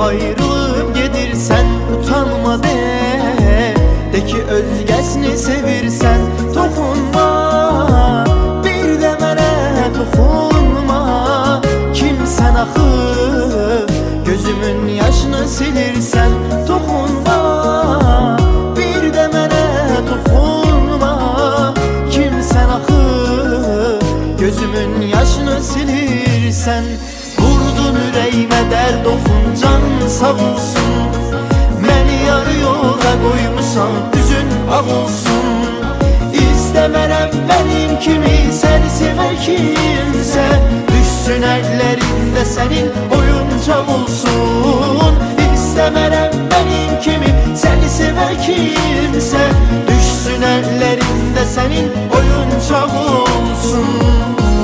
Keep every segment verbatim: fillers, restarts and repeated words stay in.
ayrılıp gedirsen utanma de. De ki özgesini sevirsen dokunma, bir de mənə dokunma. Kimsən axı gözümün yaşını silirsen dokunma, bir de mənə dokunma. Kimsən axı gözümün yaşını silirsen. Vurdun ürəyimə dərd oxun, canın sağ olsun. Məni yarı yola qoymusan, üzün ağ olsun. İstəmərəm mənim kimi səni sevər kimsə, düşsün əllərində sənin oyuncaq olsun. İstəmərəm mənim kimi səni sevər kimsə, düşsün əllərində sənin oyuncaq olsun.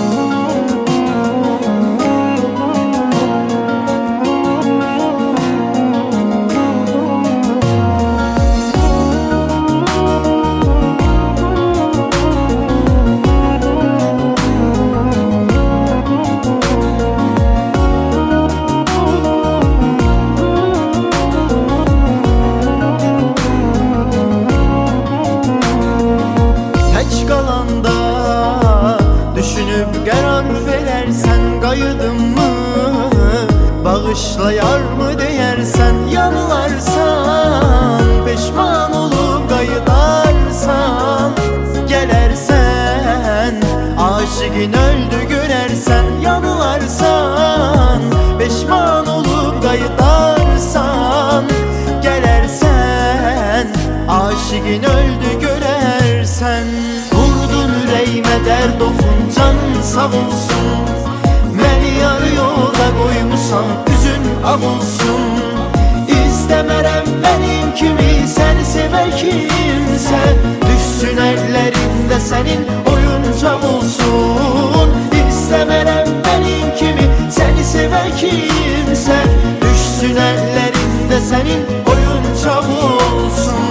Düşünüp qərar verərsən, qayıdın mı? Bağışlayar mı deyərsən, yanılarsan. Peşman olub qayıdarsan, gələrsən. Aşıqin öldü görərsən, yanılarsan. Peşman olub qayıdarsan, gələrsən. Aşıqin öldü görərsən. Vurdun ürəyimə dərd oxun, canın sağ olsun. Məni yarı yola qoymusan, üzün ağ olsun. İstəmərəm mənim kimi səni sevər kimsə, düşsün əllərində sənin oyuncaq olsun. İstəmərəm mənim kimi səni sevər kimsə, düşsün əllərində sənin oyuncaq olsun.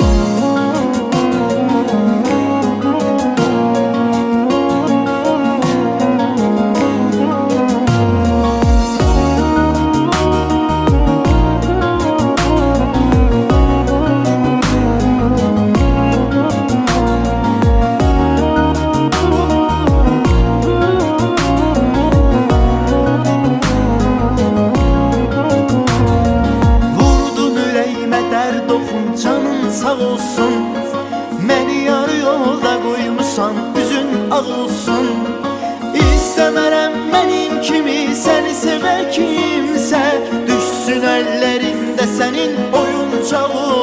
Canın sağ olsun. Məni yarı yolda qoymusan, üzün ağ olsun. İstəmərəm mənim kimi səni sevər kimsə, düşsün əllərində sənin oyuncaq olsun.